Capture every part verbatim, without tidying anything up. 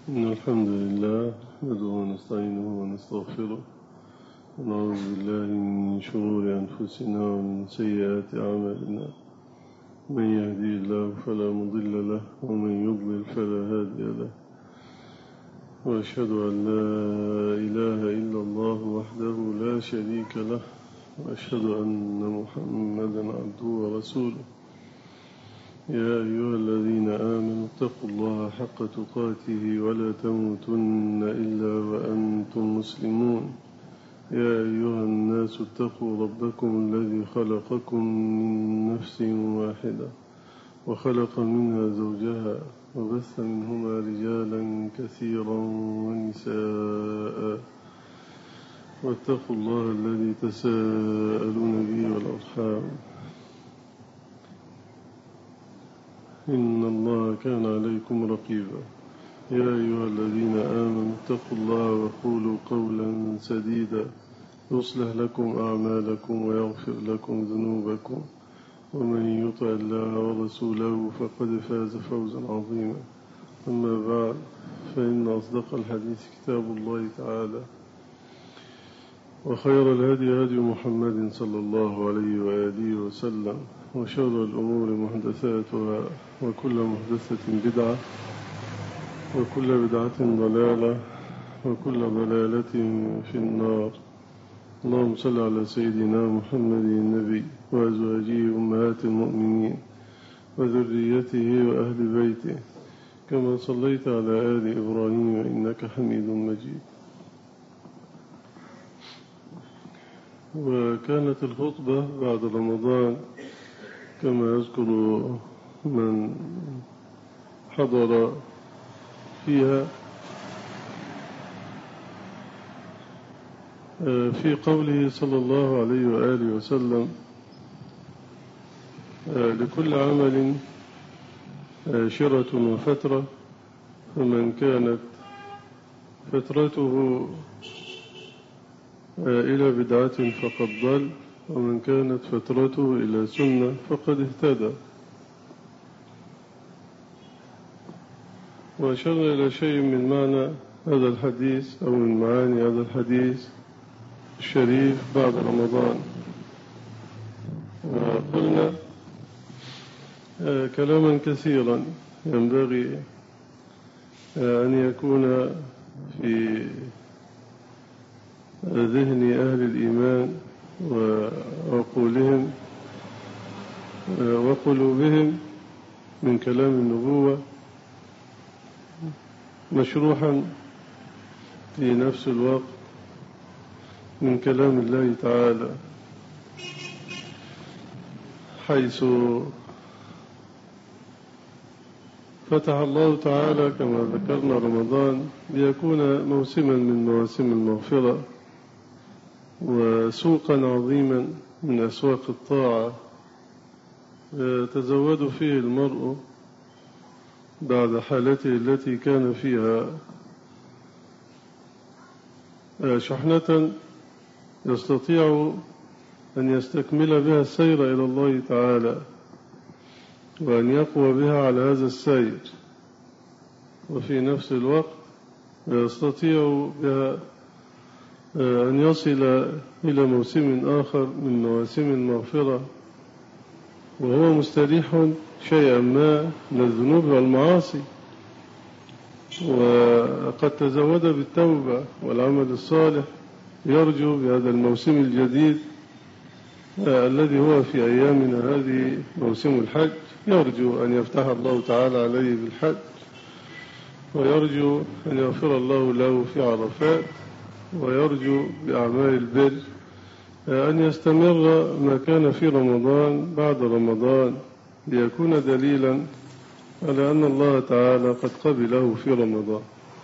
إن الحمد لله نحمده ونستعينه ونستغفره ونعوذ بالله من شرور أنفسنا ومن سيئات أعمالنا. من يهدي الله فلا مضل له ومن يضلل فلا هادي له، وأشهد أن لا إله إلا الله وحده لا شريك له، وأشهد أن محمدا عبده ورسوله. يا أيها الذين آمنوا اتقوا الله حق تقاته ولا تموتن إلا وأنتم مسلمون. يا أيها الناس اتقوا ربكم الذي خلقكم من نفس واحدة وخلق منها زوجها وبث منهما رجالا كثيرا ونساء، واتقوا الله الذي تساءلون به والأرحام إن الله كان عليكم رقيبا. يا أيها الذين آمنوا اتقوا الله وقولوا قولا سديدا يصلح لكم أعمالكم ويغفر لكم ذنوبكم، ومن يطع الله ورسوله فقد فاز فوزا عظيما. أما بعد، فإن أصدق الحديث كتاب الله تعالى، وخير الهدي هدي محمد صلى الله عليه وآله وسلم، وشر الأمور محدثاتها، وكل محدثة بدعة، وكل بدعة ضلالة، وكل ضلالة في النار. اللهم صل على سيدنا محمد النبي وأزواجه أمهات المؤمنين وذريته وأهل بيته كما صليت على آل إبراهيم إنك حميد مجيد. وكانت الخطبة بعد رمضان كما يذكر من حضر فيها في قوله صلى الله عليه وآله وسلم: لكل عمل شرة وفترة، فمن كانت فترته إلى بدعة فقد ضل، ومن كانت فترته إلى سنة فقد اهتدى. وأشرنا إلى شيء من معنى هذا الحديث أو من معاني هذا الحديث الشريف بعد رمضان. وقلنا كلاما كثيرا ينبغي أن يكون في ذهن أهل الإيمان وعقولهم وقلوبهم من كلام النبوة، مشروحا في نفس الوقت من كلام الله تعالى، حيث فتح الله تعالى كما ذكرنا رمضان ليكون موسما من مواسم المغفرة وسوقا عظيما من أسواق الطاعة يتزود فيه المرء بعد حالته التي كان فيها شحنة يستطيع أن يستكمل بها السير إلى الله تعالى، وأن يقوى بها على هذا السير، وفي نفس الوقت يستطيع بها أن يصل إلى موسم آخر من مواسم المغفرة وهو مستريح شيئا ما من الذنوب والمعاصي، وقد تزود بالتوبة والعمل الصالح، يرجو بهذا الموسم الجديد الذي هو في أيامنا هذه موسم الحج، يرجو أن يفتح الله تعالى عليه بالحج، ويرجو أن يغفر الله له في عرفات، ويرجو بأعمال البر أن يستمر ما كان في رمضان بعد رمضان، ليكون دليلا على أن الله تعالى قد قبله في رمضان.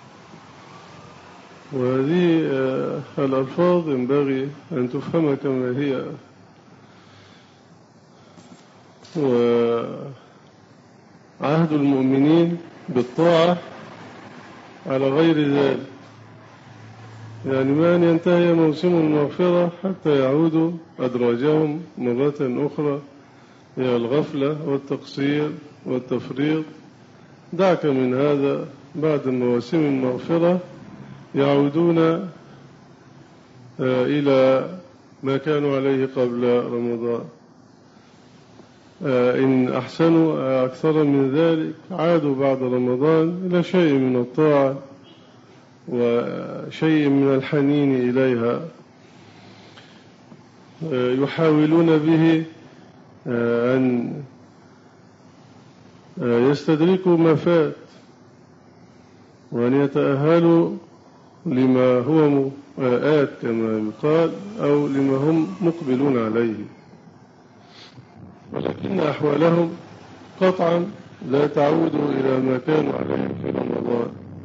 وهذه الألفاظ ينبغي أن تفهم كما هي، وعهد المؤمنين بالطاعة على غير ذلك، يعني ما أن ينتهي موسم المغفرة حتى يعودوا أدراجهم مرة أخرى إلى الغفلة والتقصير والتفريط دعك من هذا، بعد مواسم المغفرة يعودون إلى ما كانوا عليه قبل رمضان. إن أحسنوا أكثر من ذلك عادوا بعد رمضان إلى شيء من الطاعة وشيء من الحنين إليها، يحاولون به أن يستدركوا ما فات وأن يتأهلوا لما هو آت كما يقال، أو لما هم مقبلون عليه، ولكن أحوالهم قطعا لا تعود إلى ما كانوا عليه في رمضان.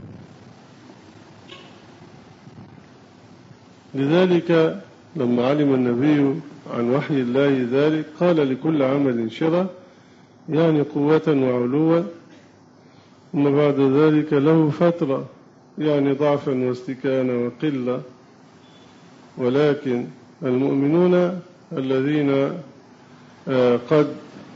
لذلك لما علم النبي عن وحي الله ذلك قال لكل عمل شرة، يعني قوة وعلوا، ثم بعد ذلك له فترة يعني ضعفا واستكانا وقلة. ولكن المؤمنون الذين قد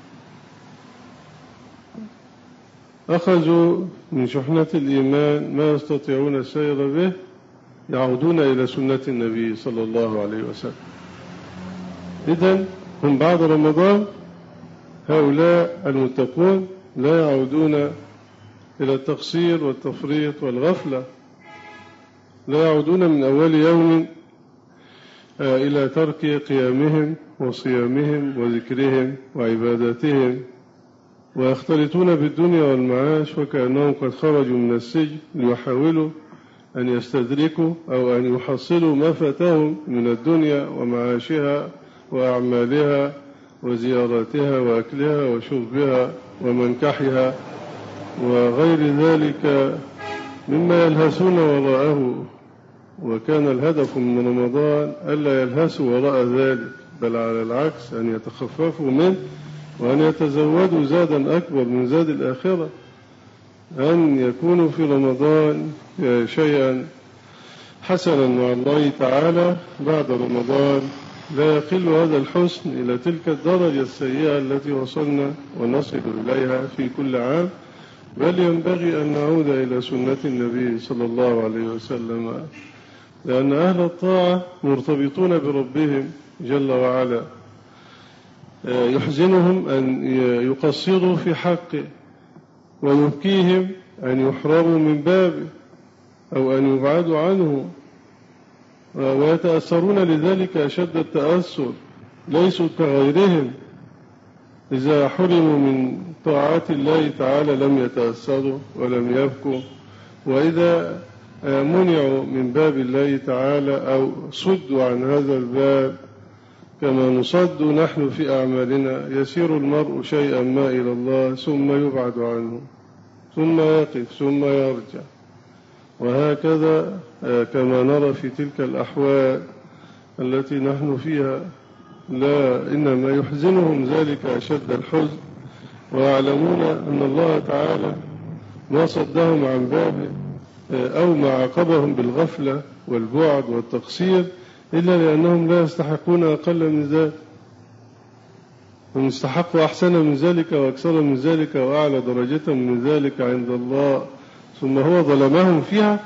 أخذوا من شحنة الإيمان ما يستطيعون السير به يعودون إلى سنة النبي صلى الله عليه وسلم. إذن هم بعد رمضان هؤلاء المتقون لا يعودون إلى التقصير والتفريط والغفلة، لا يعودون من أول يوم إلى ترك قيامهم وصيامهم وذكرهم وعباداتهم، ويختلطون بالدنيا والمعاش وكأنهم قد خرجوا من السجن ليحاولوا أن يستدركوا أو أن يحصلوا ما فاتهم من الدنيا ومعاشها وأعمالها وزياراتها وأكلها وشربها ومنكحها وغير ذلك مما يلهسون وراءه. وكان الهدف من رمضان ألا يلهسوا وراء ذلك، بل على العكس أن يتخففوا منه وأن يتزودوا زادا أكبر من زاد الآخرة، أن يكونوا في رمضان شيئا حسنا مع الله تعالى. بعد رمضان لا يقل هذا الحسن إلى تلك الدرجة السيئة التي وصلنا ونصل إليها في كل عام، بل ينبغي أن نعود إلى سنة النبي صلى الله عليه وسلم، لأن أهل الطاعة مرتبطون بربهم جل وعلا. يحزنهم أن يقصروا في حقه ويبكيهم أن يحرموا من بابه أو أن يبعدوا عنه، ويتأثرون لذلك أشد التأثر، ليسوا كغيرهم إذا حرموا من طاعات الله تعالى لم يتأثروا ولم يبكوا، وإذا منعوا من باب الله تعالى أو صدوا عن هذا الباب كما نصد نحن في أعمالنا، يسير المرء شيئا ما إلى الله ثم يبعد عنه ثم يقف ثم يرجع، وهكذا كما نرى في تلك الأحوال التي نحن فيها. لا، إنما يحزنهم ذلك أشد الحزن، ويعلمون أن الله تعالى ما صدهم عن بابه أو ما عاقبهم بالغفلة والبعد والتقصير إلا لأنهم لا يستحقون أقل من ذلك، هم يستحقوا أحسن من ذلك وأكثر من ذلك وأعلى درجة من ذلك عند الله، ثم هو ظلمهم فيها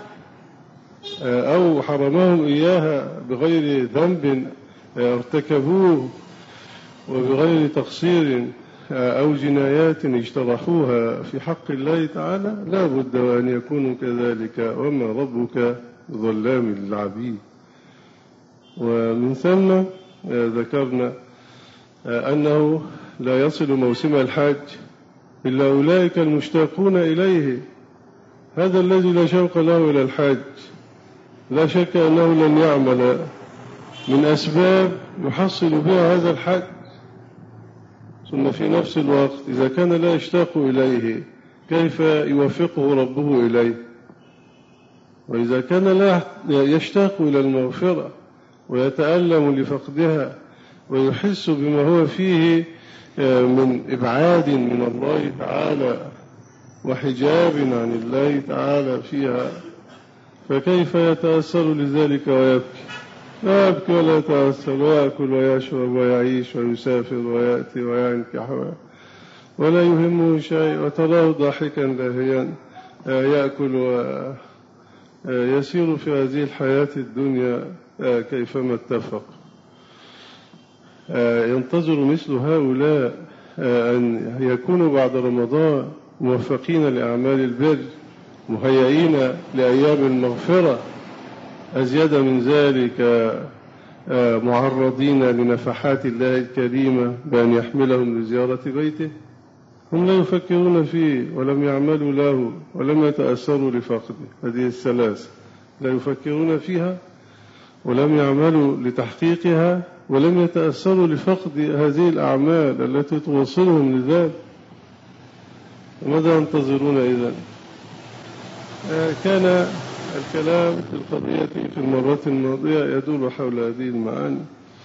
أو حرمهم إياها بغير ذنب ارتكبوه وبغير تقصير أو جنايات اجترحوها في حق الله تعالى. لا بد أن يكونوا كذلك، وما ربك ظلام للعبيد. ومن ثم ذكرنا أنه لا يصل موسم الحج إلا أولئك المشتاقون إليه، هذا الذي لا شوق له إلى الحج لا شك أنه لن يعمل من أسباب يحصل بها هذا الحج، ثم في نفس الوقت إذا كان لا يشتاق إليه كيف يوفقه ربه إليه؟ وإذا كان لا يشتاق إلى المغفرة ويتألم لفقدها ويحس بما هو فيه من إبعاد من الله تعالى وحجاب عن الله تعالى فيها، فكيف يتأثر لذلك ويبكي؟ لا يبكي ولا يتأثر، ويأكل ويشرب ويعيش ويسافر ويأتي وينكح ولا يهمه شيء، وتراه ضاحكا لاهيا يأكل ويسير في هذه الحياة الدنيا كيفما اتفق. ينتظر مثل هؤلاء أن يكونوا بعد رمضان موفقين لأعمال البر، مهيئين لأيام المغفرة، أزيد من ذلك معرضين لنفحات الله الكريمة بأن يحملهم لزيارة بيته. هم لا يفكرون فيه ولم يعملوا له ولم يتأثروا لفقده. هذه الثلاثة لا يفكرون فيها ولم يعملوا لتحقيقها ولم يتأثروا لفقد هذه الأعمال التي توصلهم لذلك. وماذا ينتظرون إذن؟ كان الكلام في القضية في المرات الماضية يدور حول هذه المعاني،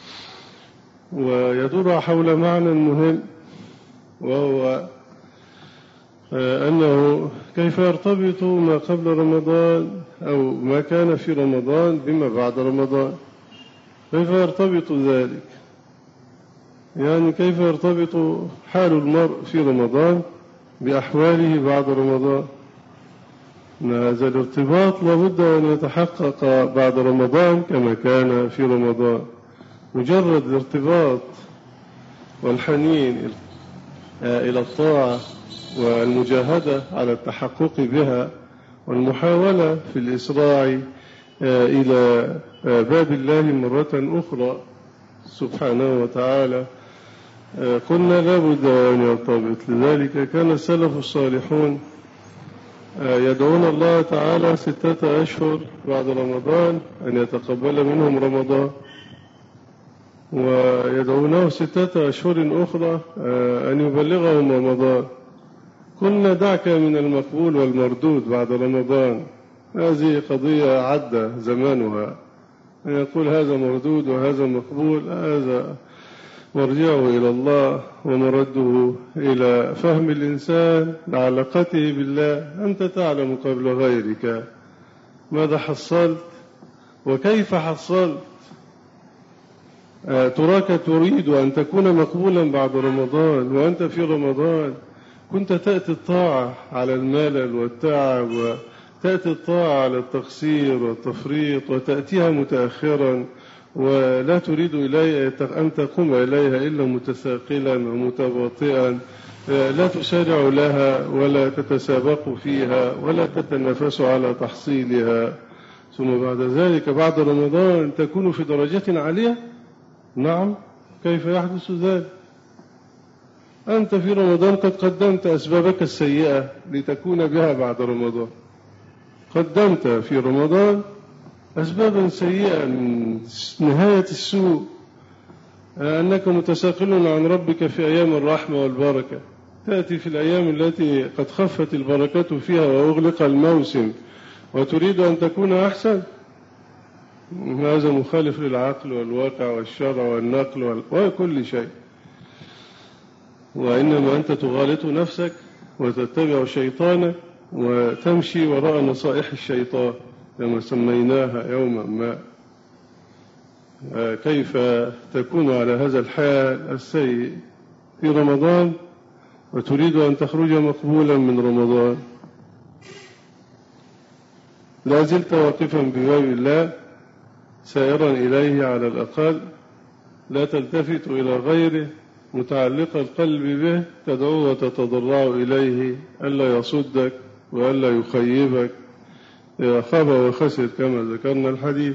ويدور حول معنى مهم، وهو أنه كيف يرتبط ما قبل رمضان أو ما كان في رمضان بما بعد رمضان. كيف يرتبط ذلك؟ يعني كيف يرتبط حال المرء في رمضان بأحواله بعد رمضان؟ هذا الارتباط لابد أن يتحقق بعد رمضان كما كان في رمضان. مجرد الارتباط والحنين إلى الطاعة والمجاهدة على التحقق بها والمحاولة في الإسراع إلى باب الله مرة أخرى سبحانه وتعالى، قلنا لابد أن يرتبط. لذلك كان السلف الصالحون يدعون الله تعالى ستة أشهر بعد رمضان أن يتقبل منهم رمضان، ويدعونه ستة أشهر أخرى أن يبلغهم رمضان. قلنا دعك من المقبول والمردود بعد رمضان، هذه قضية عدى زمانها، أن يقول هذا مردود وهذا مقبول، هذا مرجعه إلى الله ومرده إلى فهم الإنسان لعلاقته بالله. أنت تعلم قبل غيرك ماذا حصلت وكيف حصلت. تراك تريد أن تكون مقبولا بعد رمضان وأنت في رمضان كنت تأتي الطاعة على الملل والتعب، وتأتي الطاعة على التقصير والتفريط، وتأتيها متأخرا ولا تريد إلي أن تقوم إليها إلا متثاقلا ومتباطئا، لا تسارع لها ولا تتسابق فيها ولا تتنافس على تحصيلها. ثم بعد ذلك بعد رمضان تكون في درجة عالية. نعم، كيف يحدث ذلك؟ أنت في رمضان قد قدمت أسبابك السيئة لتكون بها بعد رمضان. قدمت في رمضان أسبابا سيئة من نهاية السوء، أنك متساقل عن ربك في أيام الرحمة والبركة، تأتي في الأيام التي قد خفت البركة فيها وأغلق الموسم وتريد أن تكون أحسن. هذا مخالف للعقل والواقع والشرع والنقل وكل شيء، وإنما أنت تغالط نفسك وتتبع شيطانك وتمشي وراء نصائح الشيطان كما سميناها يوما ما. كيف تكون على هذا الحال السيء في رمضان وتريد أن تخرج مقبولا من رمضان؟ لا زلت واقفا بباب الله سائرا إليه على الأقل، لا تلتفت إلى غيره، متعلق القلب به، تدعو وتتضرع إليه ألا يصدك وألا يخيبك، خاب وخسر كما ذكرنا الحديث.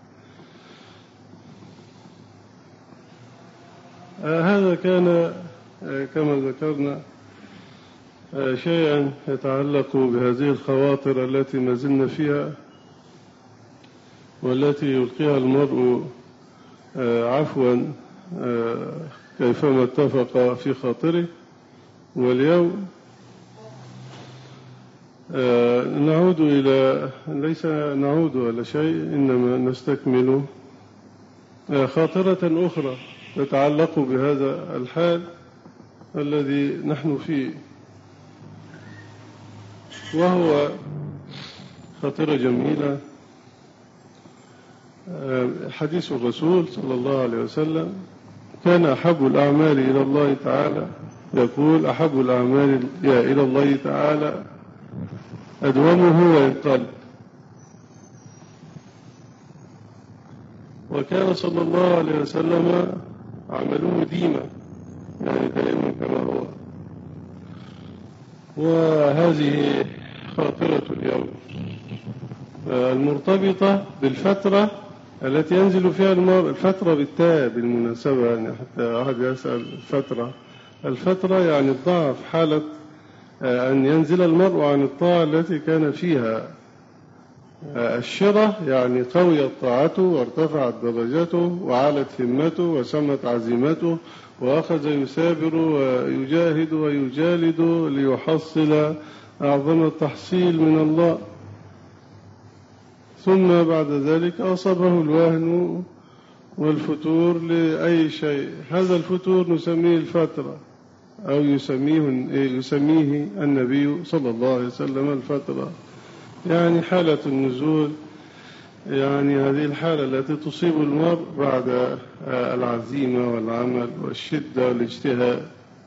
آه هذا كان آه كما ذكرنا آه شيئا يتعلق بهذه الخواطر التي ما زلنا فيها، والتي يلقيها المرء آه عفوا آه كيفما اتفق في خاطره. واليوم آه نعود إلى ليس نعود ولا شيء، إنما نستكمل آه خاطرة أخرى تتعلق بهذا الحال الذي نحن فيه، وهو خاطرة جميلة. آه حديث الرسول صلى الله عليه وسلم كان أحب الأعمال إلى الله تعالى، يقول أحب الأعمال إلى الله تعالى أدومه وإن قل. وكان صلى الله عليه وسلم عمله ديما، يعني دائما كما هو. وهذه خاطرة اليوم المرتبطة بالفترة التي ينزل فيها المرء، الفترة بالتاء بالمناسبة، يعني حتى أحد يسأل الفترة، الفترة يعني الضعف، حالة أن ينزل المرء عن الطاعة التي كان فيها. الشرة يعني قويت طاعته وارتفعت درجته وعالت همته وسمت عزيمته وأخذ يثابر ويجاهد ويجالد ليحصل أعظم التحصيل من الله، ثم بعد ذلك أصابه الوهن والفتور لأي شيء. هذا الفتور نسميه الفترة، أو يسميه, يسميه النبي صلى الله عليه وسلم الفترة، يعني حالة النزول، يعني هذه الحالة التي تصيب المرء بعد العزيمة والعمل والشدة والاجتهاد.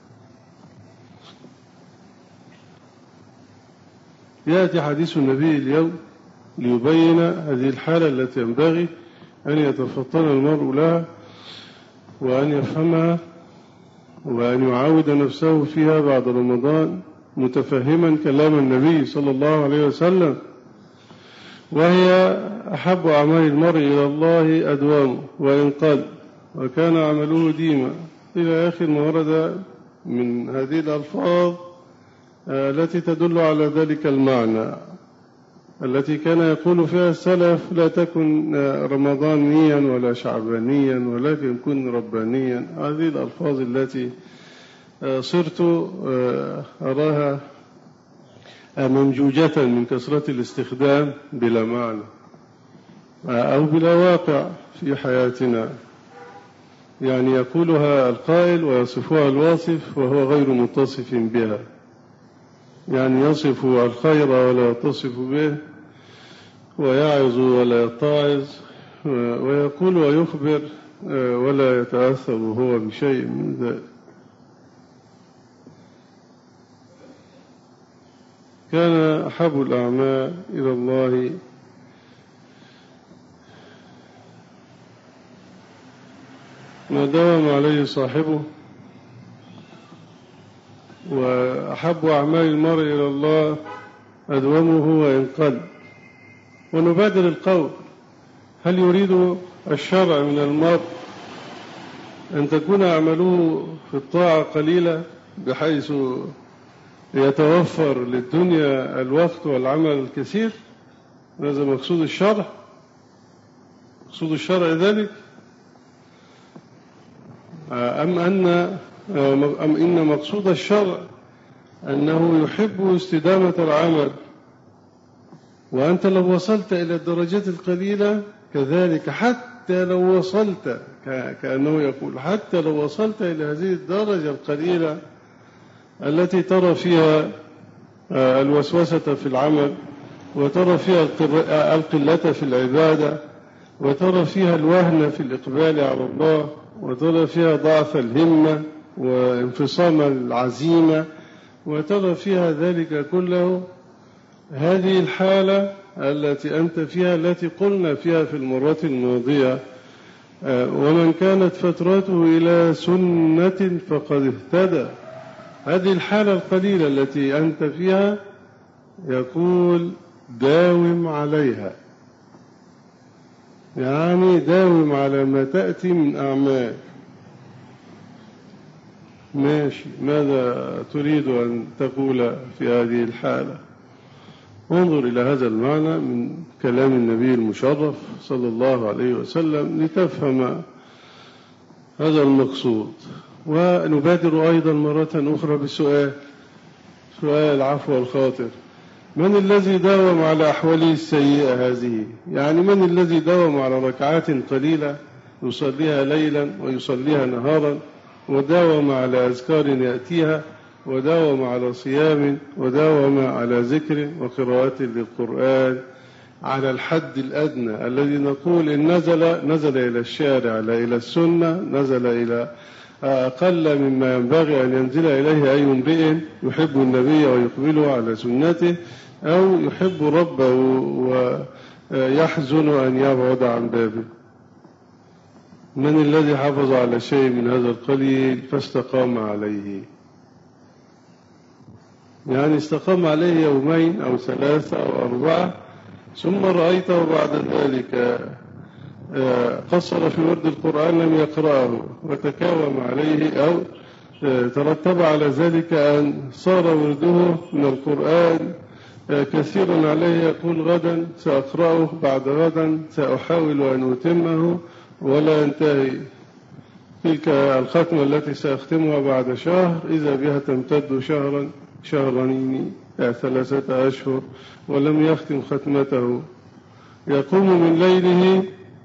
يأتي حديث النبي اليوم ليبين هذه الحالة التي ينبغي أن يتفطن المرء لها وأن يفهمها وأن يعود نفسه فيها بعد رمضان متفهما كلام النبي صلى الله عليه وسلم، وهي أحب أعمال المرء إلى الله أدوامه وإن قل، وكان عمله ديما، إلى آخر ما ورد من هذه الألفاظ التي تدل على ذلك المعنى، التي كان يقول فيها السلف: لا تكن رمضانيا ولا شعبانيا ولكن كن ربانيا. هذه الألفاظ التي صرت أراها منجوجة من كثرة الاستخدام بلا معنى أو بلا واقع في حياتنا، يعني يقولها القائل ويصفها الواصف وهو غير متصف بها، يعني يصف الخير ولا يتصف به، ويعظ ولا يتعظ، ويقول ويخبر ولا يتأثر هو بشيء من ذلك. كان أحب الأعمال إلى الله ما داوم عليه صاحبه، وأحب أعمال المرء إلى الله أدومه وإن قل. ونبادر القول: هل يريد الشرع من المرء أن تكون أعماله في الطاعة قليلة بحيث يتوفر للدنيا الوقت والعمل الكثير؟ هذا مقصود الشرع؟ مقصود الشرع ذلك؟ أم أن أم إن مقصود الشرع أنه يحب استدامة العمل، وأنت لو وصلت إلى الدرجات القليلة كذلك، حتى لو وصلت، كأنه يقول حتى لو وصلت إلى هذه الدرجة القليلة التي ترى فيها الوسوسة في العمل، وترى فيها القلة في العبادة، وترى فيها الوهن في الإقبال على الله، وترى فيها ضعف الهمة وانفصام العزيمة، وترى فيها ذلك كله، هذه الحالة التي أنت فيها، التي قلنا فيها في المرات الماضية: ومن كانت فترته إلى سنة فقد اهتدى. هذه الحالة القليلة التي أنت فيها يقول داوم عليها، يعني داوم على ما تأتي من أعمال. ماشي، ماذا تريد أن تقول في هذه الحالة؟ انظر إلى هذا المعنى من كلام النبي المشرف صلى الله عليه وسلم لتفهم هذا المقصود. ونبادر أيضا مرة أخرى بسؤال، سؤال العفو والخاطر: من الذي داوم على أحواله السيئة هذه؟ يعني من الذي داوم على ركعات قليلة يصليها ليلا ويصليها نهارا، وداوم على أذكار يأتيها، وداوم على صيام، وداوم على ذكر وقراءة للقرآن، على الحد الأدنى الذي نقول إن نزل نزل إلى الشارع لا إلى السنة، نزل إلى أقل مما ينبغي أن ينزل إليه أي امرئ يحب النبي ويقبله على سنته أو يحب ربه ويحزن أن يبعد عن بابه. من الذي حافظ على شيء من هذا القليل فاستقام عليه؟ يعني استقام عليه يومين أو ثلاثة أو أربعة ثم رأيته بعد ذلك قصر في ورد القرآن لم يقرأه وتكاوم عليه أو ترتب على ذلك أن صار ورده من القرآن كثيرا عليه، يقول غدا سأقرأه، بعد غدا سأحاول أن أتمه ولا ينتهي. تلك الختمة التي سأختمها بعد شهر إذا بها تمتد شهرا شهرين ثلاثة أشهر ولم يختم ختمته. يقوم من ليله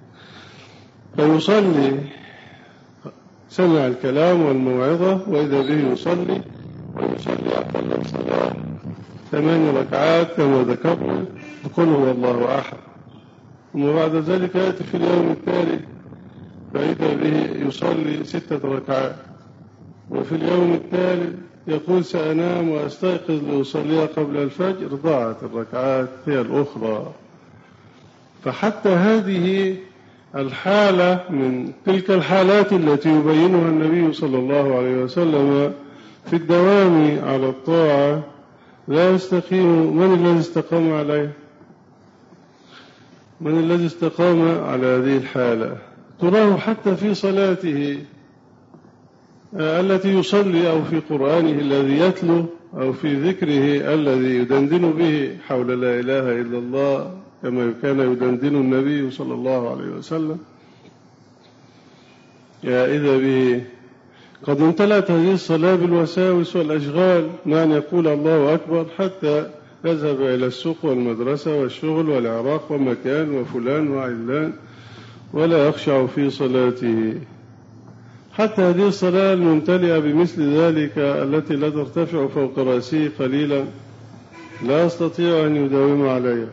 فيصلي، سمع الكلام والموعظة وإذا به يصلي ويصلي أقل الصلاة ثمان ركعات كما ذكرنا، يقول هو الله أحد. ثم بعد ذلك يأتي في اليوم التالي فإذا به يصلي ستة ركعات، وفي اليوم التالي يقول سأنام وأستيقظ لأصلي قبل الفجر، ضاعت الركعات هي الأخرى. فحتى هذه الحالة من تلك الحالات التي يبينها النبي صلى الله عليه وسلم في الدوام على الطاعة لا يستقيم. من الذي استقام عليه؟ من الذي استقام على هذه الحالة؟ تراه حتى في صلاته التي يصلي أو في قرآنه الذي يتلو أو في ذكره الذي يدندن به حول لا إله إلا الله كما كان يدندن النبي صلى الله عليه وسلم، يا إذا به قد امتلأت هذه الصلاة بالوساوس والأشغال، ما أن يقول الله أكبر حتى يذهب إلى السوق والمدرسة والشغل والعراق ومكان وفلان وعلان ولا يخشع في صلاته. حتى هذه الصلاة الممتلئة بمثل ذلك التي لا ترتفع فوق رأسه قليلا لا يستطيع أن يداوم عليها.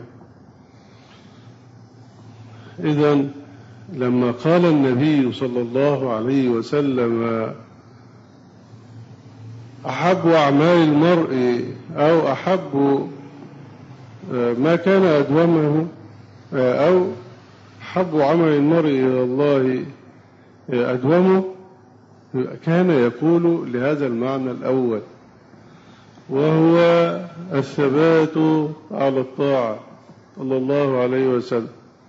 إذن لما قال النبي صلى الله عليه وسلم أحب أعمال المرء أو أحب ما كان أدومه أو أحب عمل المرء إلى الله أدومه، كان يقول لهذا المعنى الأول وهو الثبات على الطاعة صلى الله عليه وسلم.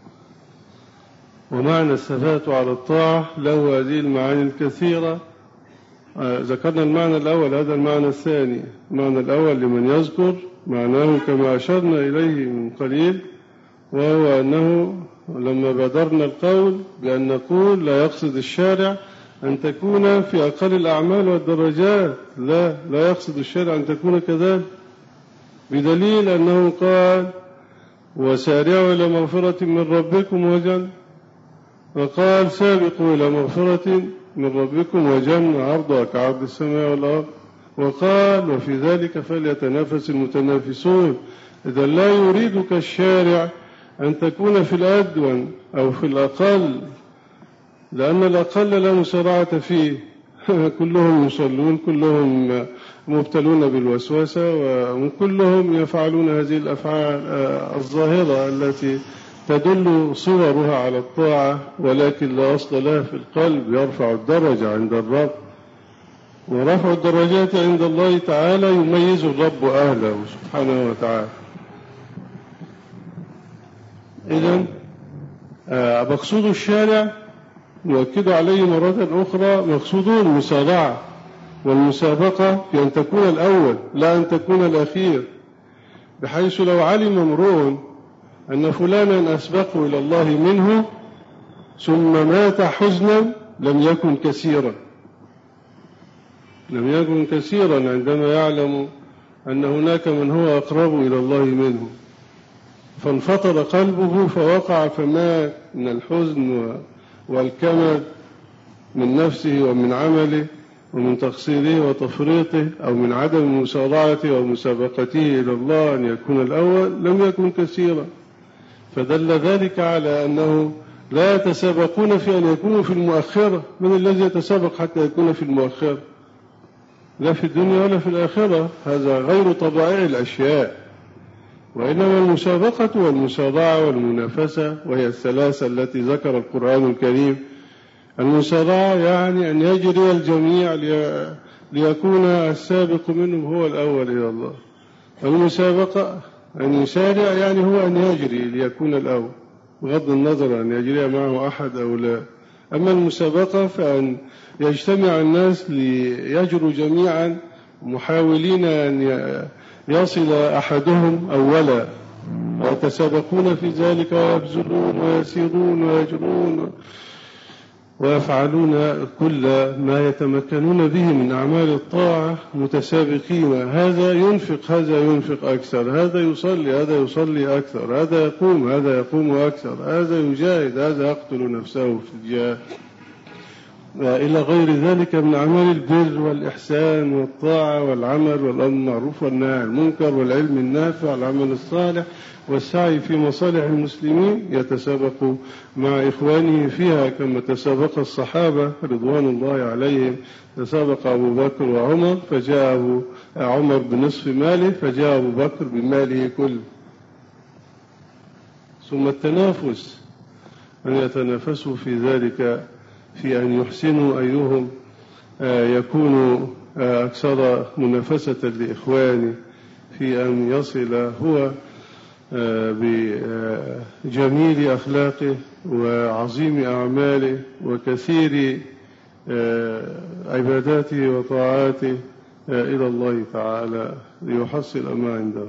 ومعنى الثبات على الطاعة له هذه المعاني الكثيرة. ذكرنا المعنى الأول، هذا المعنى الثاني. المعنى الأول لمن يذكر معناه كما أشرنا إليه من قليل، وهو أنه لما بادرنا القول بأن نقول لا يقصد الشارع أن تكون في أقل الأعمال والدرجات، لا لا يقصد الشارع أن تكون كذلك، بدليل أنه قال وسارعوا إلى مغفرة من ربكم وجنة، وقال سابقوا إلى مغفرة من ربكم وجنة عرضها كعرض السماء والأرض، وقال وفي ذلك فليتنافس المتنافسون. إذا لا يريدك الشارع أن تكون في الأدون أو في الأقل، لأن الأقل لا مسارعة فيه كلهم يصلون، كلهم مبتلون بالوسوسة، وكلهم يفعلون هذه الأفعال الظاهرة التي تدل صورها على الطاعة ولكن لا أصل لها في القلب. يرفع الدرجة عند الرب، ورفع الدرجات عند الله تعالى يميز الرب أهله سبحانه وتعالى. إذن مقصود الشارع نؤكد عليه مرة أخرى، مقصوده المسارعة والمسابقة في أن تكون الأول لا أن تكون الأخير، بحيث لو علم امرؤ أن فلانا أسبقه إلى الله منه ثم مات حزنا لم يكن كثيرا لم يكن كثيرا عندما يعلم أن هناك من هو أقرب إلى الله منه، فانفطر قلبه فوقع فمات من الحزن والكمد من نفسه ومن عمله ومن تقصيره وتفريطه أو من عدم مسارعته ومسابقته إلى الله أن يكون الأول، لم يكن كثيرا. فدل ذلك على أنه لا يتسابقون في أن يكونوا في المؤخرة. من الذي يتسابق حتى يكون في المؤخرة؟ لا في الدنيا ولا في الآخرة، هذا غير طبائع الأشياء. وإنما المسابقة والمسارعة والمنافسة وهي الثلاثة التي ذكر القرآن الكريم. المسارعة يعني أن يجري الجميع ليكون السابق منهم هو الأول إلى الله. المسابقة أن يسارع يعني هو أن يجري ليكون الأول بغض النظر أن يجري معه أحد أو لا. أما المسابقة فأن يجتمع الناس ليجروا جميعا محاولين أن يصل أحدهم أولا، ويتسابقون في ذلك ويبذلون ويسيرون ويجرون ويفعلون كل ما يتمكنون به من أعمال الطاعة متسابقين. هذا ينفق هذا ينفق أكثر، هذا يصلي هذا يصلي أكثر، هذا يقوم هذا يقوم أكثر، هذا يجاهد هذا يقتل نفسه في الجهاد، إلى غير ذلك من أعمال البر والإحسان والطاعة والعمل والأمر بالمعروف والنهي عن المنكر والعلم النافع والعمل الصالح والسعي في مصالح المسلمين. يتسابق مع إخوانه فيها كما تسابق الصحابة رضوان الله عليهم. تسابق أبو بكر وعمر فجاء أبو عمر بنصف ماله فجاء أبو بكر بماله كله. ثم التنافس، أن يتنافسوا في ذلك في أن يحسنوا أيهم يكون أكثر منافسة لإخوانه في أن يصل هو بجميل أخلاقه وعظيم أعماله وكثير عباداته وطاعاته إلى الله تعالى ليحصل ما عنده.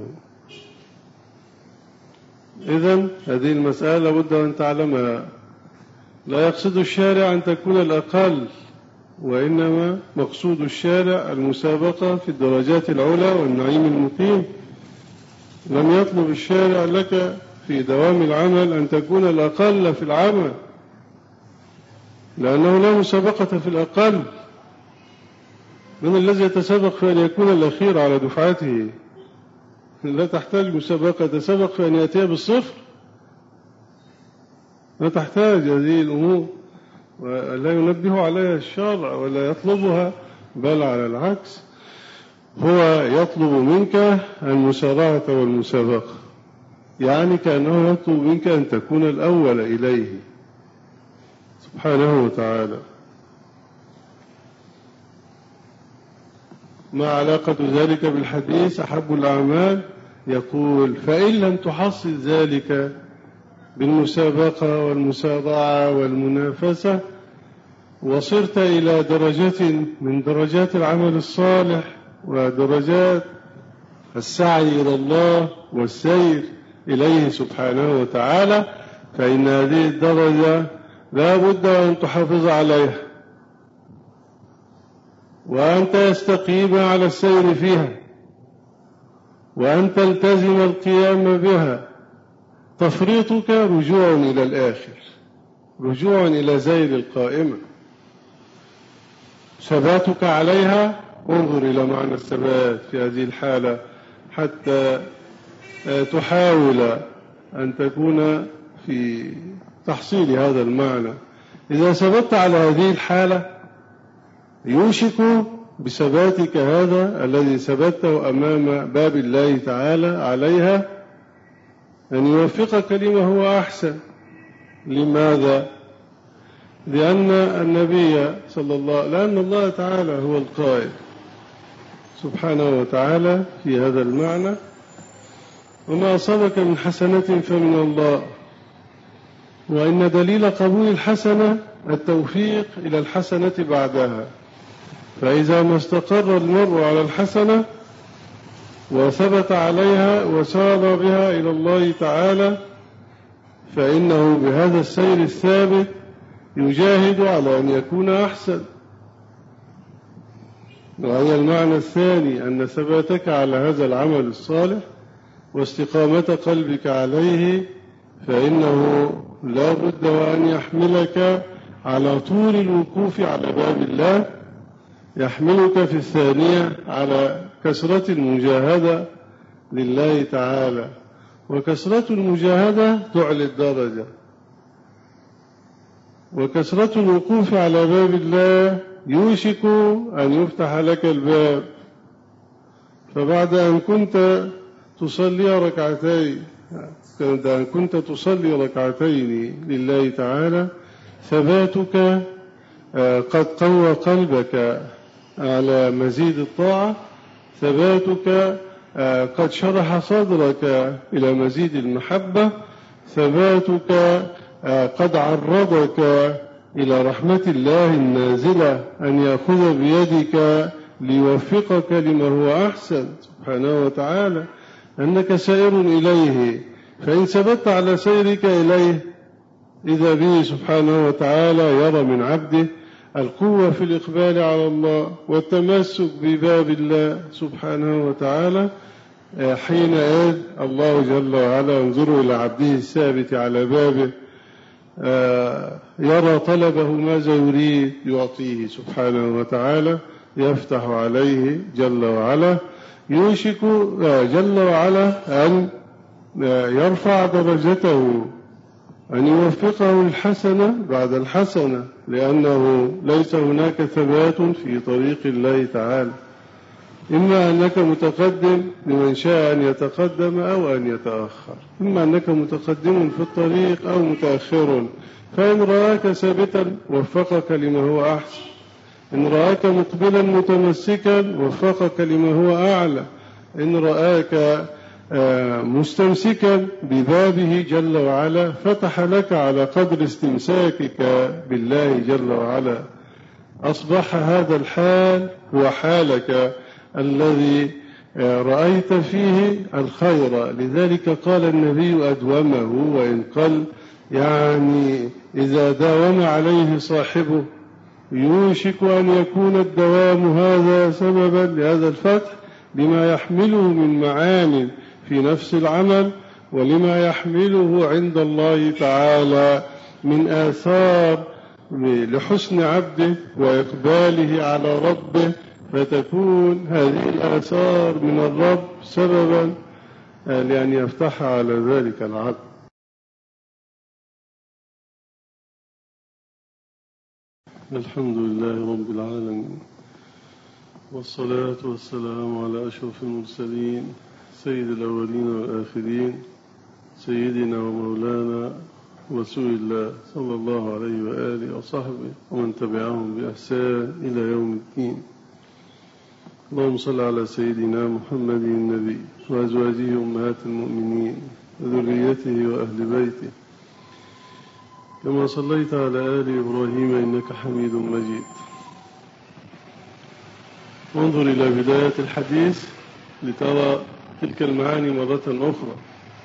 إذن هذه المسألة بد أن تعلمها. لا يقصد الشارع أن تكون الأقل، وإنما مقصود الشارع المسابقة في الدرجات العلى والنعيم المقيم. لم يطلب الشارع لك في دوام العمل أن تكون الأقل في العمل، لأنه لا مسابقة في الأقل. من الذي يتسابق في أن يكون الأخير على دفعته؟ لا تحتاج مسابقة، تسابق في أن يأتي بالصفر، لا تحتاج هذه الأمور، ولا ينبه عليها الشرع ولا يطلبها، بل على العكس هو يطلب منك المسارعة والمسابقة، يعني كأنه يطلب منك أن تكون الأول إليه سبحانه وتعالى. ما علاقة ذلك بالحديث أحب الأعمال؟ يقول فإن لم تحصل ذلك بالمسابقة والمسارعة والمنافسة وصرت إلى درجة من درجات العمل الصالح ودرجات السعي إلى الله والسير إليه سبحانه وتعالى، فإن هذه الدرجة لا بد أن تحافظ عليها وأن تستقيم على السير فيها وأن تلتزم القيام بها. تفريطك رجوع إلى الآخر، رجوع إلى زير القائمة. ثباتك عليها، انظر إلى معنى الثبات في هذه الحالة حتى تحاول أن تكون في تحصيل هذا المعنى. إذا ثبت على هذه الحالة يوشك بثباتك هذا الذي ثبته أمام باب الله تعالى عليها أن يوفقك لما هو أحسن. لماذا؟ لأن النبي صلى الله لأن الله تعالى هو القائل سبحانه وتعالى في هذا المعنى وما أصابك من حسنة فمن الله، وإن دليل قبول الحسنة التوفيق إلى الحسنة بعدها. فإذا ما استقر المرء على الحسنة وثبت عليها وسار بها إلى الله تعالى فإنه بهذا السير الثابت يجاهد على أن يكون أحسن. وهي المعنى الثاني أن ثباتك على هذا العمل الصالح واستقامة قلبك عليه فإنه لا بد وأن يحملك على طول الوقوف على باب الله، يحملك في الثانية على كثرة المجاهدة لله تعالى وكثرة المجاهدة تعلي الدرجة، وكثرة الوقوف على باب الله يوشك أن يفتح لك الباب. فبعد أن كنت تصلي ركعتين بعد أن كنت تصلي ركعتين لله تعالى، ثباتك قد قوى قلبك على مزيد الطاعة، ثباتك قد شرح صدرك إلى مزيد المحبة، ثباتك قد عرضك إلى رحمة الله النازلة أن يأخذ بيدك ليوفقك لما هو أحسن سبحانه وتعالى، أنك سائر إليه. فإن ثبت على سيرك إليه إذا به سبحانه وتعالى يرى من عبده القوة في الإقبال على الله والتمسك بباب الله سبحانه وتعالى. حينئذ الله جل وعلا ينظر إلى عبده الثابت على بابه، يرى طلبه ماذا يريد يعطيه سبحانه وتعالى، يفتح عليه جل وعلا، يوشك جل وعلا أن يرفع درجته، أن يوفقه الحسنة بعد الحسنة، لأنه ليس هناك ثبات في طريق الله تعالى، إما أنك متقدم لمن شاء أن يتقدم أو أن يتأخر، إما أنك متقدم في الطريق أو متأخر. فإن رآك ثابتا وفقك لما هو أحسن، إن رآك مقبلا متمسكا وفقك لما هو أعلى، إن رآك مستمسكا ببابه جل وعلا فتح لك على قدر استمساكك بالله جل وعلا. أصبح هذا الحال هو حالك الذي رأيت فيه الخير. لذلك قال النبي أدومه وإن قل، يعني إذا داوم عليه صاحبه يوشك أن يكون الدوام هذا سببا لهذا الفتح، لما يحمله من معاني في نفس العمل، ولما يحمله عند الله تعالى من آثار لحسن عبده وإقباله على ربه، فتكون هذه الآثار من الرب سببا لأن يفتح على ذلك العبد. الحمد لله رب العالمين، والصلاة والسلام على أشرف المرسلين سيد الأولين والآخرين، سيدنا ومولانا رسول الله صلى الله عليه وآله وصحبه ومن تبعهم بإحسان إلى يوم الدين. اللهم صل على سيدنا محمد النبي وأزواجه أمهات المؤمنين وذريته وأهل بيته، كما صليت على آل إبراهيم إنك حميد مجيد. انظر إلى بداية الحديث لترى تلك المعاني مرة أخرى،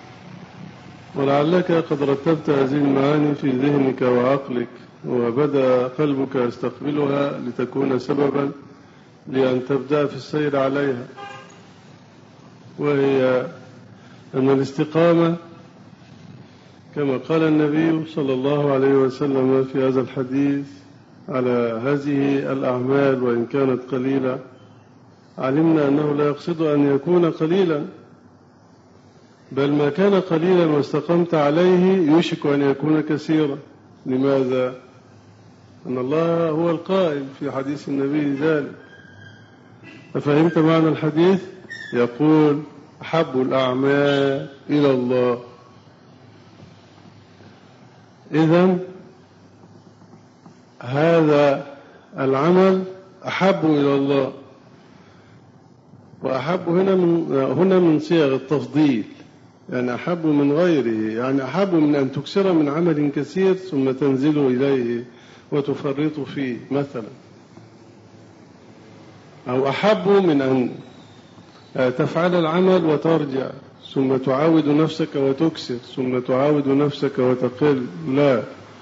ولعلك قد رتبت هذه المعاني في ذهنك وعقلك، وبدأ قلبك يستقبلها لتكون سببا لأن تبدأ في السير عليها، وهي أن الاستقامة كما قال النبي صلى الله عليه وسلم في هذا الحديث على هذه الأعمال وإن كانت قليلة، علمنا أنه لا يقصد أن يكون قليلا، بل ما كان قليلا واستقمت عليه يوشك أن يكون كثيرا. لماذا؟ أن الله هو القائل في حديث النبي ذلك. ففهمت معنى الحديث؟ يقول أحب الأعمال إلى الله. إذن هذا العمل أحب إلى الله، وأحب هنا من هنا من صيغ التفضيل، يعني أحب من غيره، يعني أحب من أن تكسر من عمل كثير ثم تنزل إليه وتفرط فيه مثلا، أو أحب من أن تفعل العمل وترجع ثم تعاود نفسك وتكسر ثم تعاود نفسك وتقل. لا،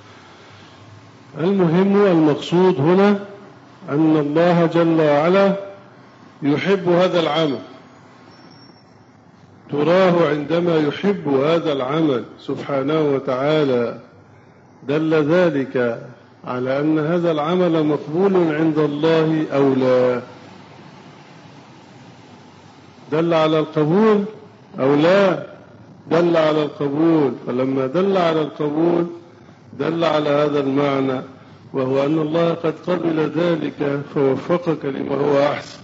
المهم المقصود هنا أن الله جل وعلا يحب هذا العمل، تراه عندما يحب هذا العمل سبحانه وتعالى دل ذلك على أن هذا العمل مقبول عند الله أو لا، دل على القبول أو لا. دل على القبول، فلما دل على القبول دل على هذا المعنى، وهو أن الله قد قبل ذلك فوفقك لما هو أحسن.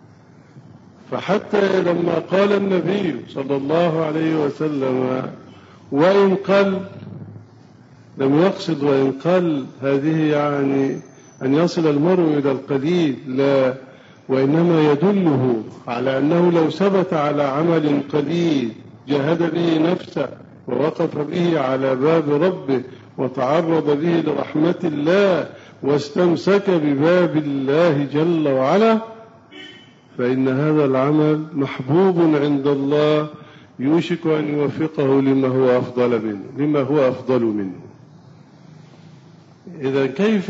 فحتى لما قال النبي صلى الله عليه وسلم وإن قل، لم يقصد وإن قل هذه يعني أن يصل المرء إلى القليل، لا، وإنما يدله على أنه لو ثبت على عمل قليل جاهد به نفسه ووقف به على باب ربه وتعرض به لرحمة الله واستمسك بباب الله جل وعلا، فإن هذا العمل محبوب عند الله، يوشك أن يوفقه لما هو أفضل منه لما هو أفضل منه. إذا كيف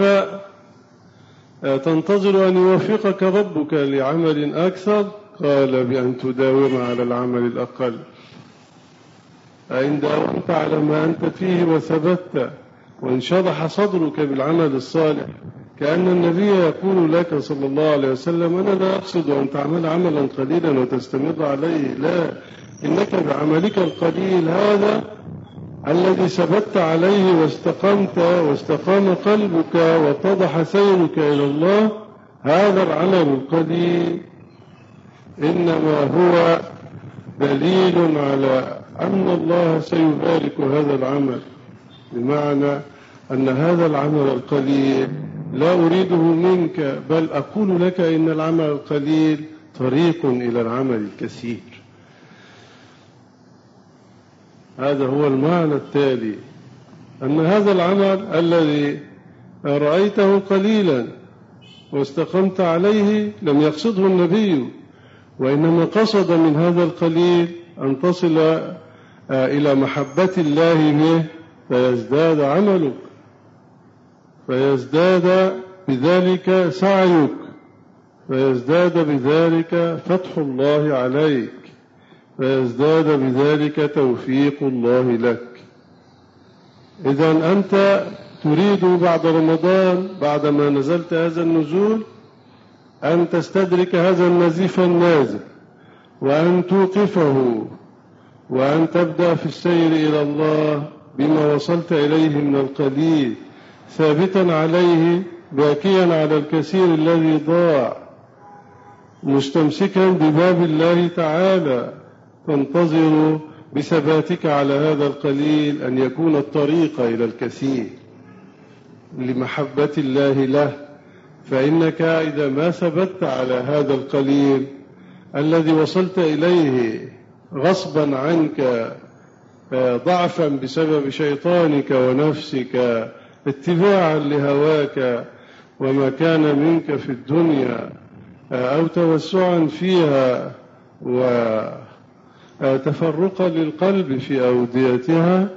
تنتظر أن يوفقك ربك لعمل أكثر؟ قال بأن تداوم على العمل الأقل. فإن داومت على ما أنت فيه وثبت وانشرح صدرك بالعمل الصالح، كأن النبي يقول لك صلى الله عليه وسلم أنا لا أقصد أن تعمل عملا قليلا وتستمر عليه، لا، إنك بعملك القليل هذا الذي ثبت عليه واستقمت واستقام قلبك واتضح سيرك إلى الله، هذا العمل القليل إنما هو دليل على أن الله سيبارك هذا العمل، بمعنى أن هذا العمل القليل لا أريده منك، بل أقول لك إن العمل القليل طريق إلى العمل الكثير. هذا هو المعنى التالي، أن هذا العمل الذي رأيته قليلا واستقمت عليه لم يقصده النبي، وإنما قصد من هذا القليل أن تصل إلى محبة الله به فيزداد عملك، فيزداد بذلك سعيك، فيزداد بذلك فتح الله عليك، فيزداد بذلك توفيق الله لك. إذن أنت تريد بعد رمضان بعدما نزلت هذا النزول أن تستدرك هذا النزيف النازل وأن توقفه وأن تبدأ في السير إلى الله بما وصلت إليه من القليل، ثابتا عليه، باكيا على الكثير الذي ضاع، مستمسكا بباب الله تعالى، تنتظر بثباتك على هذا القليل أن يكون الطريق إلى الكثير لمحبة الله له. فإنك إذا ما ثبت على هذا القليل الذي وصلت إليه غصبا عنك، ضعفا بسبب شيطانك ونفسك، اتباعا لهواك وما كان منك في الدنيا، أو توسعا فيها وتفرقا للقلب في أوديتها،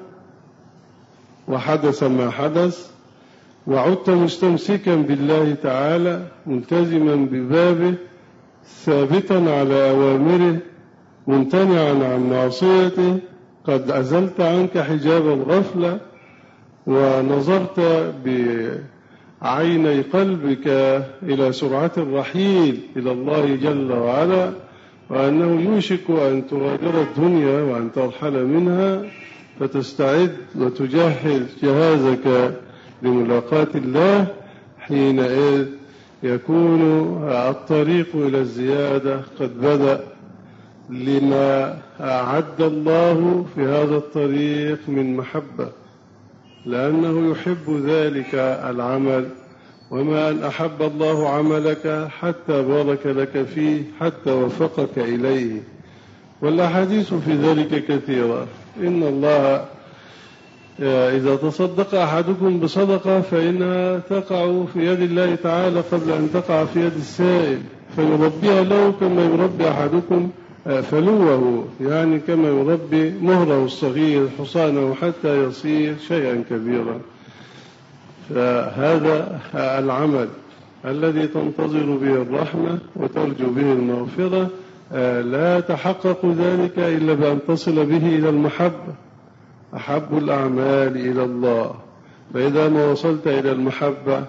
وحدث ما حدث، وعدت مستمسكا بالله تعالى ملتزما ببابه ثابتا على أوامره ممتنعا عن معصيته، قد أزلت عنك حجاب الغفلة ونظرت بعيني قلبك إلى سرعة الرحيل إلى الله جل وعلا، وأنه يوشك أن تغادر الدنيا وأن ترحل منها، فتستعد وتجهز جهازك لملاقاة الله. حينئذ يكون الطريق إلى الزيادة قد بدأ، لما أعد الله في هذا الطريق من محبة، لأنه يحب ذلك العمل. وما أن أحب الله عملك حتى بارك لك فيه، حتى وفقك إليه. والأحاديث في ذلك كثيرة. إن الله إذا تصدق أحدكم بصدقة فإنها تقع في يد الله تعالى قبل أن تقع في يد السائل، فيربيها له كما يربي أحدكم فلوه، يعني كما يربي مهره الصغير حصانه حتى يصير شيئا كبيرا. فهذا العمل الذي تنتظر به الرحمة وترجو به المغفرة لا تحقق ذلك إلا بأن تصل به إلى المحبة، أحب الأعمال إلى الله. فإذا ما وصلت إلى المحبة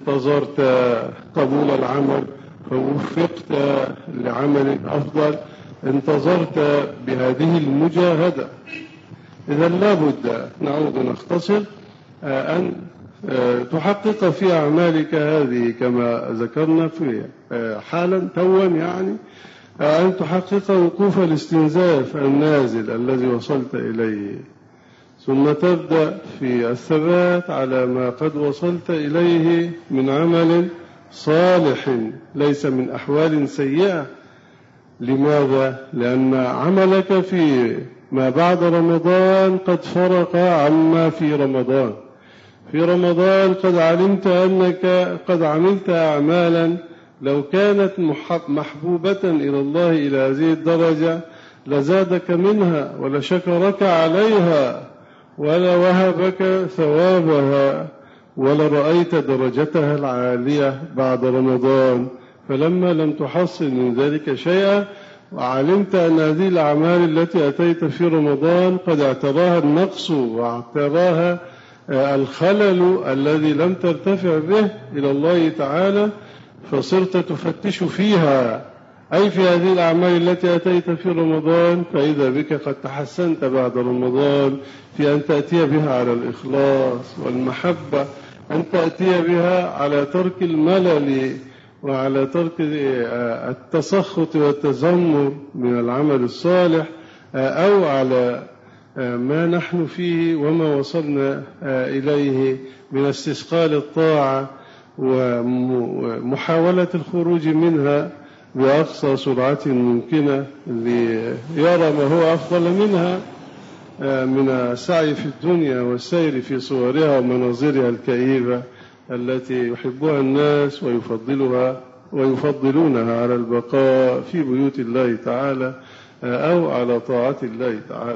انتظرت قبول العمل، فوفقت لعمل أفضل، انتظرت بهذه المجاهدة. إذا لابد، نعود نختصر، أن تحقق في أعمالك هذه كما ذكرنا في حالا توا، يعني أن تحقق وقوف الاستنزاف النازل الذي وصلت إليه، ثم تبدأ في الثبات على ما قد وصلت إليه من عمل صالح ليس من أحوال سيئة. لماذا؟ لأن عملك في ما بعد رمضان قد فرق عما في رمضان. في رمضان قد علمت أنك قد عملت أعمالا لو كانت محبوبة إلى الله إلى هذه الدرجة لزادك منها ولشكرك عليها ولوهبك ثوابها ولرأيت درجتها العالية بعد رمضان. فلما لم تحصل من ذلك شيئا وعلمت أن هذه الأعمال التي أتيت في رمضان قد اعتراها النقص واعتراها الخلل الذي لم ترتفع به إلى الله تعالى، فصرت تفتش فيها، أي في هذه الأعمال التي أتيت في رمضان، فإذا بك قد تحسنت بعد رمضان في أن تأتي بها على الإخلاص والمحبة، أن تأتي بها على ترك الملل وعلى ترك التسخط والتذمر من العمل الصالح، أو على ما نحن فيه وما وصلنا إليه من استثقال الطاعة ومحاولة الخروج منها بأقصى سرعة ممكنة ليرى ما هو أفضل منها من السعي في الدنيا والسير في صورها ومناظرها الكئيبة التي يحبها الناس ويفضلها ويفضلونها على البقاء في بيوت الله تعالى أو على طاعة الله تعالى.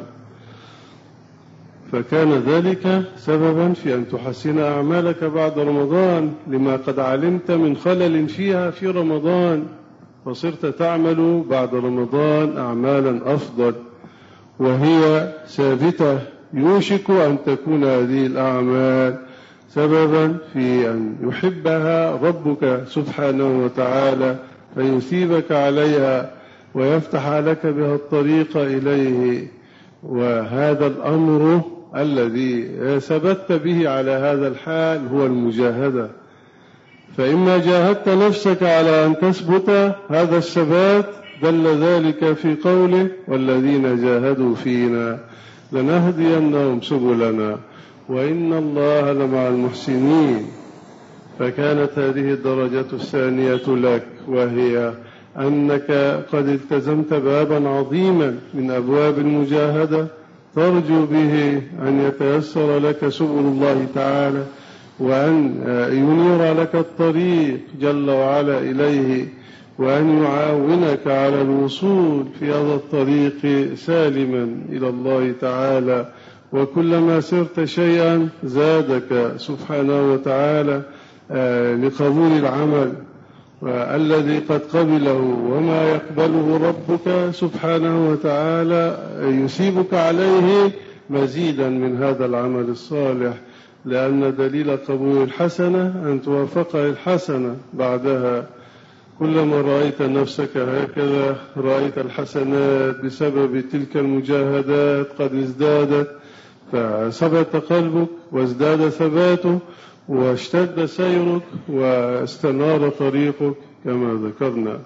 فكان ذلك سببا في أن تحسن أعمالك بعد رمضان لما قد علمت من خلل فيها في رمضان، فصرت تعمل بعد رمضان أعمالا أفضل وهي ثابتة. يوشك أن تكون هذه الأعمال سببا في أن يحبها ربك سبحانه وتعالى فيثيبك عليها ويفتح لك بها الطريق إليه. وهذا الأمر الذي ثبت به على هذا الحال هو المجاهدة. فإما جاهدت نفسك على أن تثبت هذا الثبات دل ذلك في قوله والذين جاهدوا فينا لنهدينهم سبلنا وإن الله لمع المحسنين. فكانت هذه الدرجة الثانية لك، وهي أنك قد التزمت بابا عظيما من أبواب المجاهدة ترجو به أن يتيسر لك سبل الله تعالى وأن ينير لك الطريق جل وعلا إليه وأن يعاونك على الوصول في هذا الطريق سالما إلى الله تعالى. وكلما سرت شيئا زادك سبحانه وتعالى لقبول العمل الذي قد قبله، وما يقبله ربك سبحانه وتعالى يثيبك عليه مزيدا من هذا العمل الصالح، لأن دليل قبول الحسنة أن توافق الحسنة بعدها. كلما رأيت نفسك هكذا رأيت الحسنات بسبب تلك المجاهدات قد ازدادت، فثبت قلبك وازداد ثباته واشتد سيرك واستنار طريقك كما ذكرنا.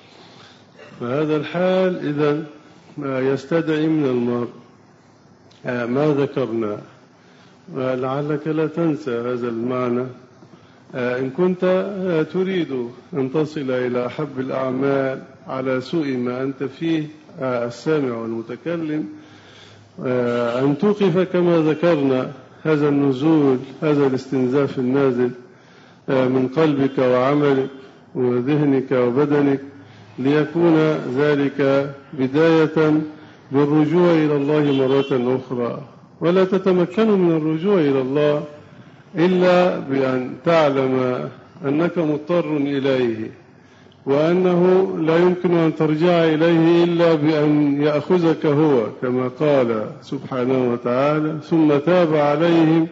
فهذا الحال إذن ما يستدعي من المرء ما ذكرنا، لعلك لا تنسى هذا المعنى. إن كنت تريد أن تصل إلى أحب الأعمال على سوء ما أنت فيه السامع والمتكلم، أن توقف كما ذكرنا هذا النزول، هذا الاستنزاف النازل من قلبك وعملك وذهنك وبدنك، ليكون ذلك بداية بالرجوع إلى الله مرة أخرى. ولا تتمكن من الرجوع إلى الله إلا بأن تعلم أنك مضطر إليه، وأنه لا يمكن أن ترجع إليه إلا بأن يأخذك هو كما قال سبحانه وتعالى ثم تاب عليهم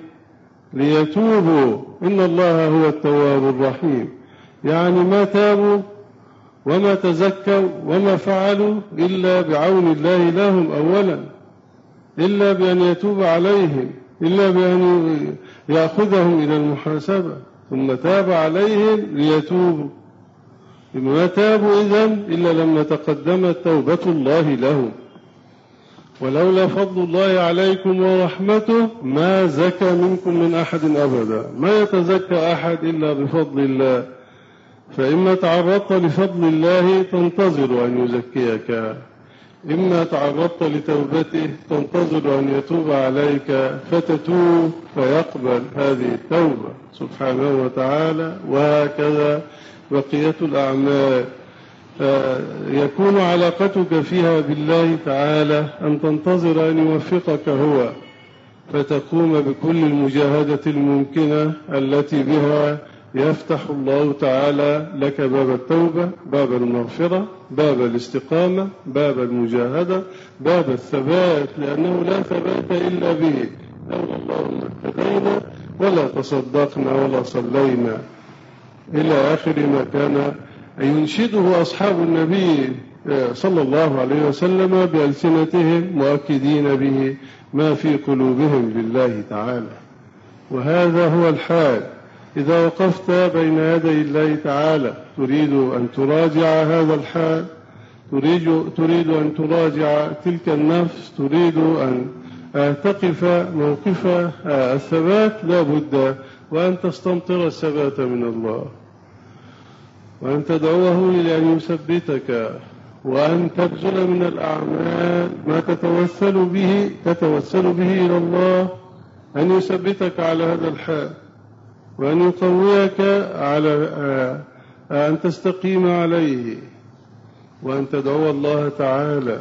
ليتوبوا إن الله هو التواب الرحيم. يعني ما تابوا وما تزكوا وما فعلوا إلا بعون الله لهم أولا، إلا بأن يتوب عليهم، إلا بأن يأخذهم إلى المحاسبة، ثم تاب عليهم ليتوبوا. ما تابوا إذن إلا لما تقدمت توبة الله لهم. ولولا فضل الله عليكم ورحمته ما زكى منكم من أحد أبدا. ما يتزكى أحد إلا بفضل الله، فإما تعرضت لفضل الله تنتظر أن يزكيك، إما تعرضت لتوبته تنتظر أن يتوب عليك فتتوب فيقبل هذه التوبة سبحانه وتعالى. وهكذا بقية الأعمال يكون علاقتك فيها بالله تعالى أن تنتظر أن يوفقك هو، فتقوم بكل المجاهدة الممكنة التي بها يفتح الله تعالى لك باب التوبة، باب المغفرة، باب الاستقامة، باب المجاهدة، باب الثبات، لأنه لا ثبات إلا به. لولا اللهم اهتدينا ولا تصدقنا ولا صلينا، إلى آخر ما كان ينشده أصحاب النبي صلى الله عليه وسلم بألسنتهم مؤكدين به ما في قلوبهم بالله تعالى. وهذا هو الحال. إذا وقفت بين يدي الله تعالى تريد أن تراجع هذا الحال، تريد, تريد أن تراجع تلك النفس، تريد أن تقف موقف الثبات، لا بد وأن تستمطر الثبات من الله، وأن تدعوه لأن يثبتك، وأن تبذل من الأعمال ما تتوسل به تتوسل به إلى الله أن يثبتك على هذا الحال، وأن يقويك على أن تستقيم عليه، وأن تدعو الله تعالى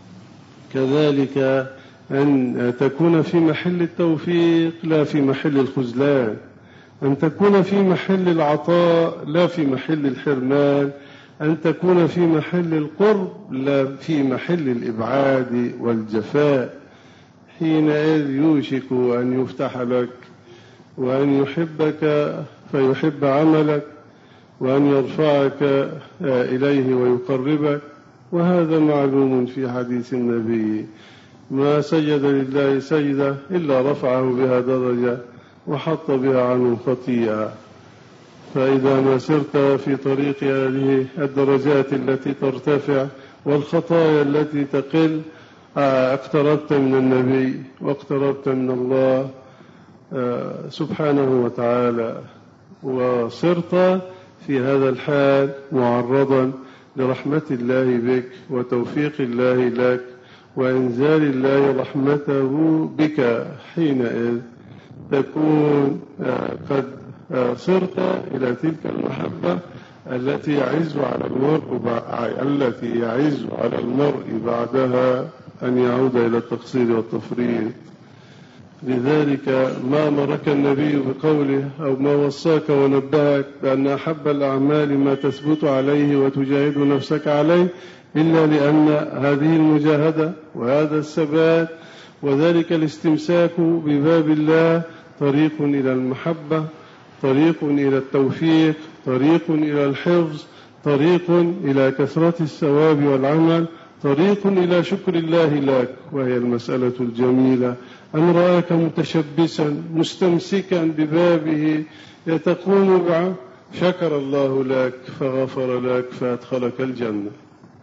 كذلك أن تكون في محل التوفيق لا في محل الخذلان، أن تكون في محل العطاء لا في محل الحرمان، أن تكون في محل القرب لا في محل الإبعاد والجفاء. حينئذ يوشك أن يفتح لك، وأن يحبك فيحب عملك، وأن يرفعك إليه ويقربك. وهذا معلوم في حديث النبي: ما سجد لله سجدة إلا رفعه بها درجة وحط بها عنه خطيئة. فإذا ما سرت في طريق هذه الدرجات التي ترتفع والخطايا التي تقل، اقتربت من النبي واقتربت من الله سبحانه وتعالى، وصرت في هذا الحال معرضا لرحمة الله بك وتوفيق الله لك وإنزال الله رحمته بك. حينئذ تكون قد صرت إلى تلك المحبة التي يعز على المرء التي يعز على المرء بعدها أن يعود إلى التقصير والتفريط. لذلك ما أمرك النبي بقوله أو ما وصاك ونبهك بأن أحب الأعمال ما تثبت عليه وتجاهد نفسك عليه، إلا لأن هذه المجاهدة وهذا الثبات وذلك الاستمساك بباب الله طريق إلى المحبة، طريق إلى التوفيق، طريق إلى الحفظ، طريق إلى كثرة الثواب والعمل، طريق إلى شكر الله لك. وهي المسألة الجميلة أن رآك متشبسا مستمسكا ببابه يتقوم بعه، شكر الله لك فغفر لك فأدخلك الجنة.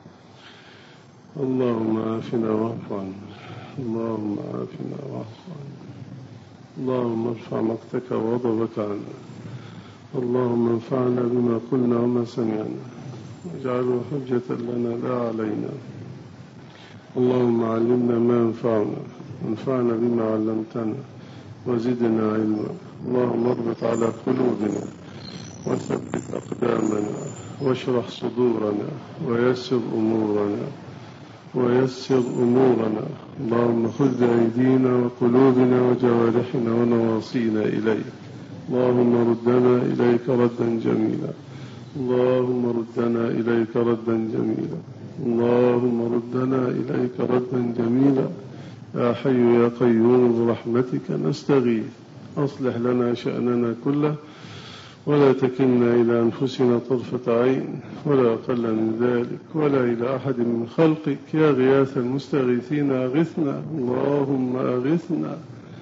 اللهم عافنا واعف عنا، اللهم عافنا واعف عنا، اللهم ارفع مقتك وغضبك عنا، اللهم انفعنا بما قلنا وما سمعنا واجعله حجة لنا لا علينا. اللهم علمنا ما ينفعنا وانفعنا بما علمتنا وزدنا علما. اللهم اربط على قلوبنا وثبت أقدامنا واشرح صدورنا ويسر أمورنا ويسر أمورنا. اللهم خذ بأيدينا وقلوبنا وجوارحنا ونواصينا إليك. اللهم ردنا إليك ردا جميلا، اللهم ردنا إليك ردا جميلا، اللهم ردنا إليك ردا جميلا. يا حي يا قيوم برحمتك نستغيث، أصلح لنا شأننا كله ولا تكلنا إلى أنفسنا طرفة عين ولا أقل من ذلك ولا إلى أحد من خلقك. يا غياث المستغيثين أغثنا، اللهم أغثنا،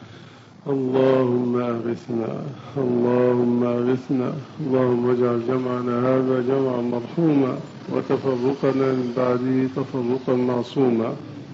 اللهم أغثنا، اللهم أغثنا. اللهم اجعل جمعنا هذا جمعا مرحوما وتفرقنا من بعده تفرقا معصوما،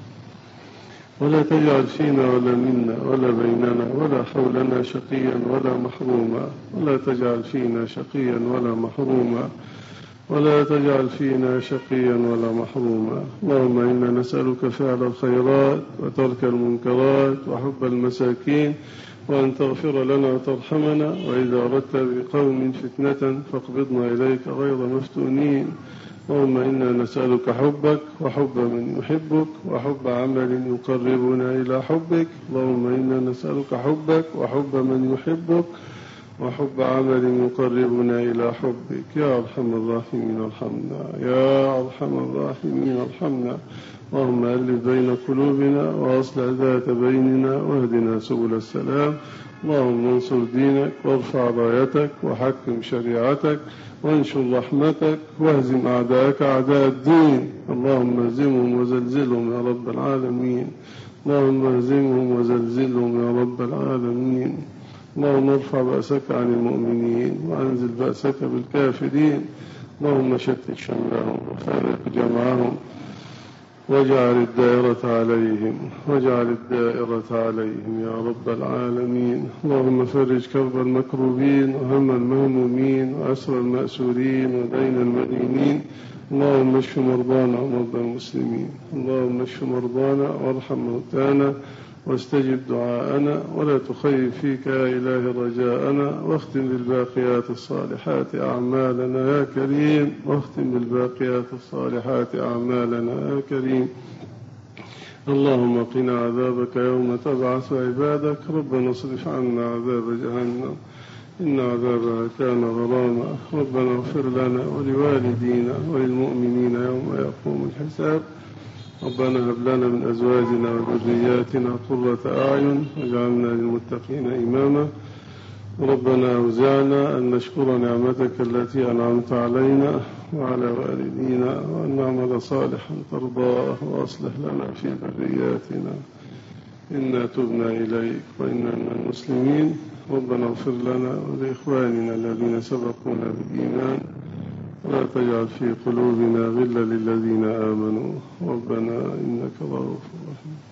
ولا تجعل فينا ولا منا ولا بيننا ولا حولنا شقيا ولا محروما، ولا تجعل فينا شقيا ولا محروما، ولا تجعل فينا شقيا ولا محروما. اللهم إنا نسألك فعل الخيرات وترك المنكرات وحب المساكين، وأن تغفر لنا وترحمنا، وإذا أردت بقوم فتنة فاقبضنا إليك غير مفتونين. اللهم إنا نسألك حبك وحب من يحبك وحب عمل يقربنا إلى حبك. اللهم إنا نسألك حبك وحب من يحبك وحب عمل يقربنا إلى حبك. يا أرحم الراحمين ارحمنا، يا أرحم الراحمين ارحمنا. اللهم ألف بين قلوبنا وأصلح ذات بيننا واهدنا سبل السلام. اللهم انصر دينك وارفع رايتك وحكم شريعتك وانشر رحمتك واهزم أعداءك أعداء الدين. اللهم اهزمهم وزلزلهم يا رب العالمين، اللهم اهزمهم وزلزلهم يا رب العالمين. اللهم ارفع بأسك عن المؤمنين وأنزل بأسك بالكافرين. اللهم شتت شملهم وفارق جمعهم واجعل الدائرة عليهم واجعل الدائرة عليهم يا رب العالمين. اللهم فرج كرب المكروبين وهم المهمومين وأسر المأسورين ودين المدينين. اللهم اشف مرضانا ومرضى المسلمين، اللهم اشف مرضانا وارحم موتانا واستجب دعاءنا، ولا تخيب فيك يا إله رجاءنا، واختم بالباقيات الصالحات أعمالنا يا كريم، واختم بالباقيات الصالحات أعمالنا يا كريم. اللهم قنا عذابك يوم تبعث عبادك. ربنا اصرف عنا عذاب جهنم إن عذابها كان غراما. ربنا اغفر لنا ولوالدينا وللمؤمنين يوم يقوم الحساب. ربنا هب لنا من أزواجنا وذرياتنا قرة أعين واجعلنا للمتقين إماما. ربنا أوزعنا أن نشكر نعمتك التي أنعمت علينا وعلى والدينا، وأن نعمل صالحا ترضاه، وأصلح لنا في ذرياتنا إنا تبنا إليك وإنا من المسلمين. ربنا اغفر لنا ولإخواننا الذين سبقونا بالإيمان، ولا تجعل في قلوبنا غلا للذين آمنوا، ربنا إنك رؤوف رحيم.